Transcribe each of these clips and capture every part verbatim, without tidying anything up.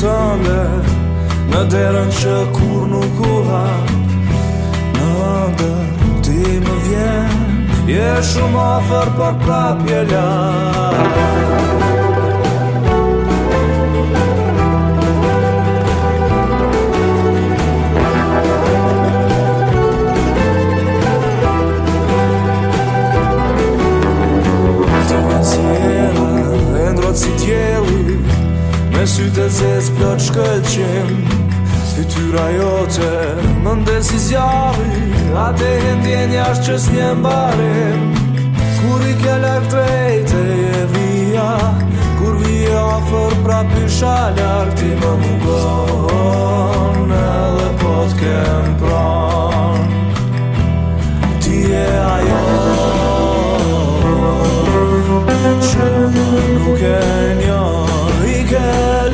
tënde, në derën që kur nuk u hap. Në ndër ti më vjen, je shumë afër për prap je larg. Si djeli, me sytë e zez plot shkëlqim, fytyra jote më nder si zjarri, atë e ndjenja është që s'nje mbarim. Kur i ke larg drejte je vija, kur vije afër prap isha larg. Ti më mungon edhe po t'kem pran, ti je ajo që nuk e njoh, i ke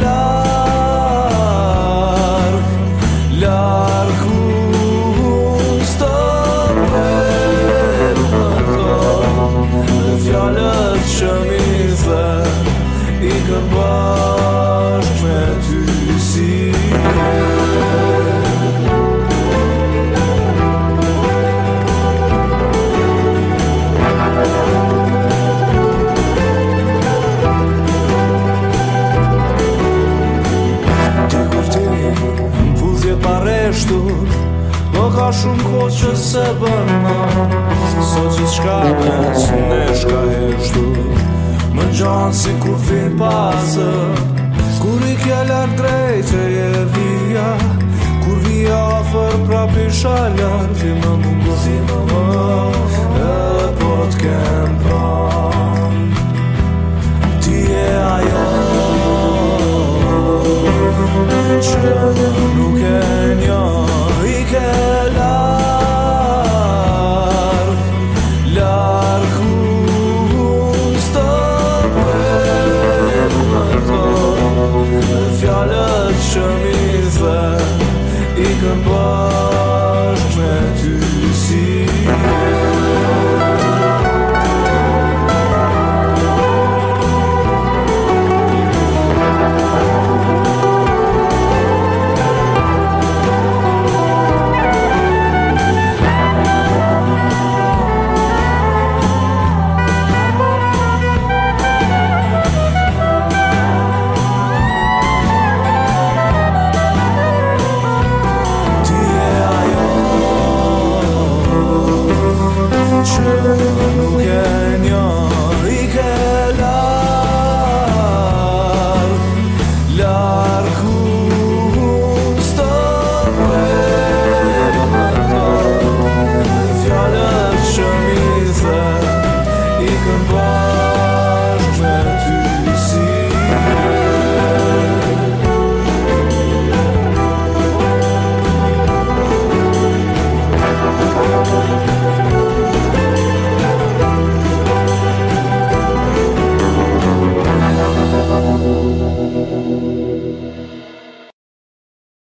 larg, larg ku s'të pret më thon, dhe fjalët që mi the, i kën bashk me ty si po ka shumë kohë që se bëna, sot gjithë shka mes ne shka heshtur, më gjanë si kur fin pasër. Kur i kja larg drejte je vija, kur vija afër prap isha larg. Ti më mungo, ti më më, edhe po t'kem pra